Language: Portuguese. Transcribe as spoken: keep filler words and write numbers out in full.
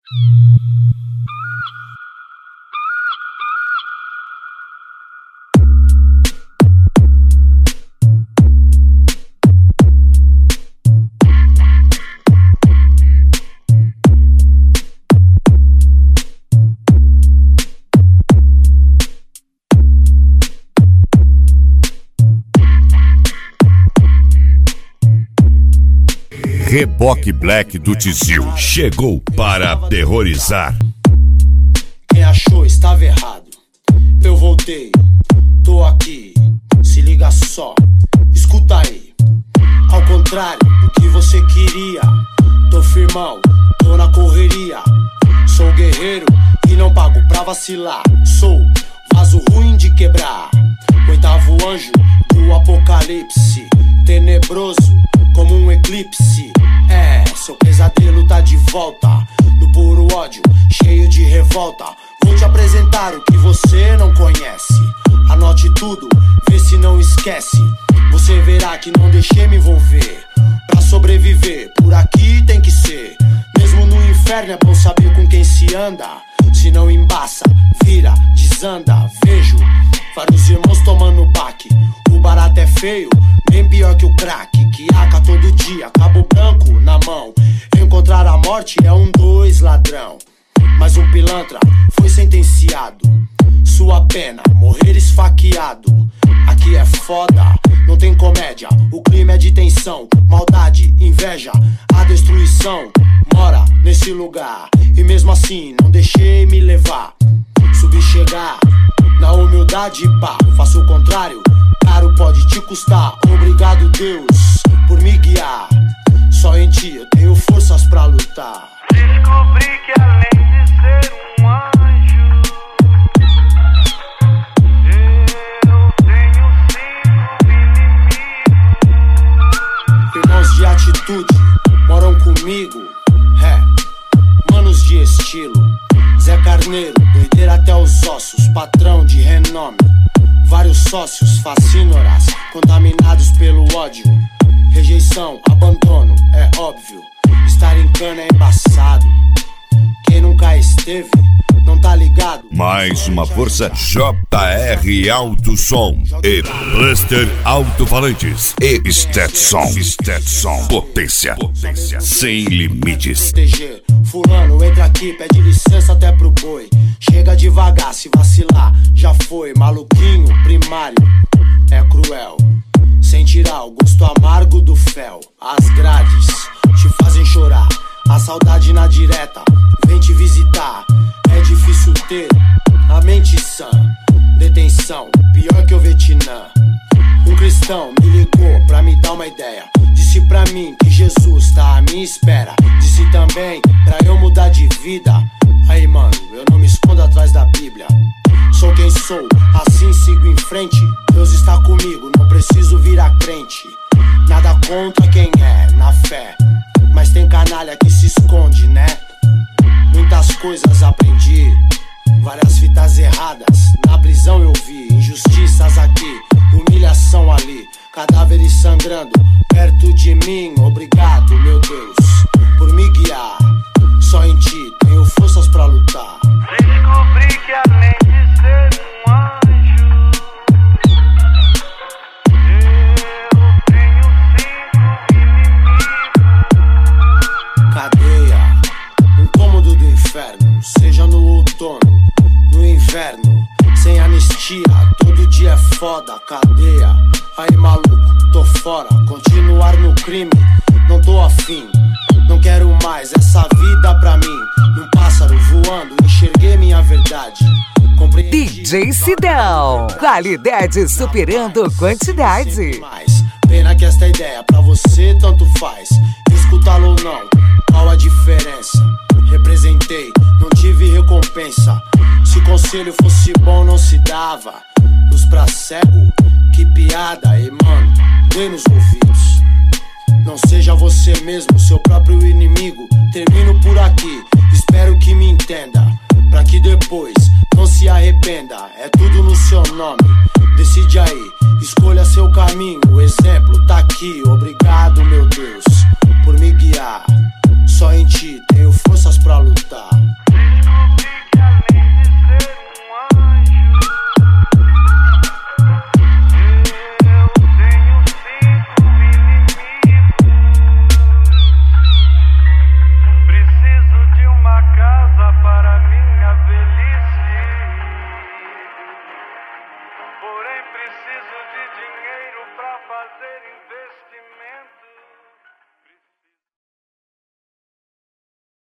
Reboque Black do Tizil chegou para aterrorizar. Quem achou estava errado. Eu voltei, tô aqui. Se liga só, escuta aí. Ao contrário do que você queria, tô firmão, tô na correria. Sou guerreiro e não pago pra vacilar. Sou vaso ruim de quebrar, oitavo anjo do apocalipse, tenebroso como um eclipse. É, seu pesadelo tá de volta, no puro ódio, cheio de revolta. Vou te apresentar o que você não conhece. Anote tudo, vê se não esquece. Você verá que não deixei me envolver. Pra sobreviver, por aqui tem que ser. Mesmo no inferno é bom saber com quem se anda. Se não embaça, vira, desanda. Vejo vários irmãos tomando baque. O barato é feio, bem pior que o crack. Que aca todo dia, cabo branco na mão. Encontrar a morte é um dois ladrão. Mas um pilantra foi sentenciado. Sua pena, morrer esfaqueado. Aqui é foda, não tem comédia. O crime é de tensão, maldade, inveja. A destruição mora nesse lugar. E mesmo assim não deixei me levar. Subi chegar na humildade, pá. Faço o contrário, caro pode te custar. Obrigado Deus por me guiar. Só em ti eu tenho forças pra lutar. Descobri que além de ser um anjo, eu tenho cinco inimigos. Irmãos de atitude moram comigo. É, manos de estilo. Zé Carneiro, doideira até os ossos. Patrão de renome. Vários sócios, fascínoras, contaminados pelo ódio. Rejeição, abandono, é óbvio. Estar em cana é embaçado. Quem nunca esteve, não tá ligado. Mais uma força J R Alto Som e Buster Alto-Falantes e Stetson. Stetson. Potência. Potência sem limites. Fulano entra aqui, pede licença até pro boi. Chega devagar, se vacilar, já foi. Maluquinho primário, é cruel. Sem tirar o gosto amargo do fel. As grades te fazem chorar. A saudade na direta vem te visitar. É difícil ter a mente sã. Detenção, pior que o Vietnã. Um cristão me ligou pra me dar uma ideia. Disse pra mim que Jesus tá à minha espera. Disse também pra eu mudar de vida. Aí mano, eu não me escondo atrás da Bíblia. Sou quem sou, assim sigo em frente. Deus está comigo, não preciso virar crente. Nada contra quem é, na fé. Mas tem canalha que se esconde, né? Muitas coisas aprendi, várias fitas erradas. Na prisão eu vi injustiças aqui, humilhação ali, cadáveres sangrando perto de mim. Obrigado, meu Deus, por me guiar. Só em ti tenho forças pra lutar. Descobri que além de ser um anjo, eu tenho cinco inimigos. Cadeia, um cômodo do inferno. Seja no outono, no inverno. Sem anistia, todo dia é foda. Cadeia, aí maluco, tô fora. Continuar no crime, não tô afim. Não quero mais essa vida pra mim. Num pássaro voando, enxerguei minha verdade. Compreendi. D J Sidão, qualidade superando quantidade. Mais. Pena que esta ideia pra você tanto faz. Escutá-lo ou não, qual a diferença? Representei, não tive recompensa. Se conselho fosse bom não se dava. Luz pra cego, que piada. E mano, dê nos ouvidos. Não seja você mesmo, seu próprio inimigo. Termino por aqui, espero que me entenda. Pra que depois não se arrependa. É tudo no seu nome, decide aí. Escolha seu caminho, o exemplo tá aqui. Obrigado, meu Deus, por me guiar. Só em ti tenho forças pra lutar.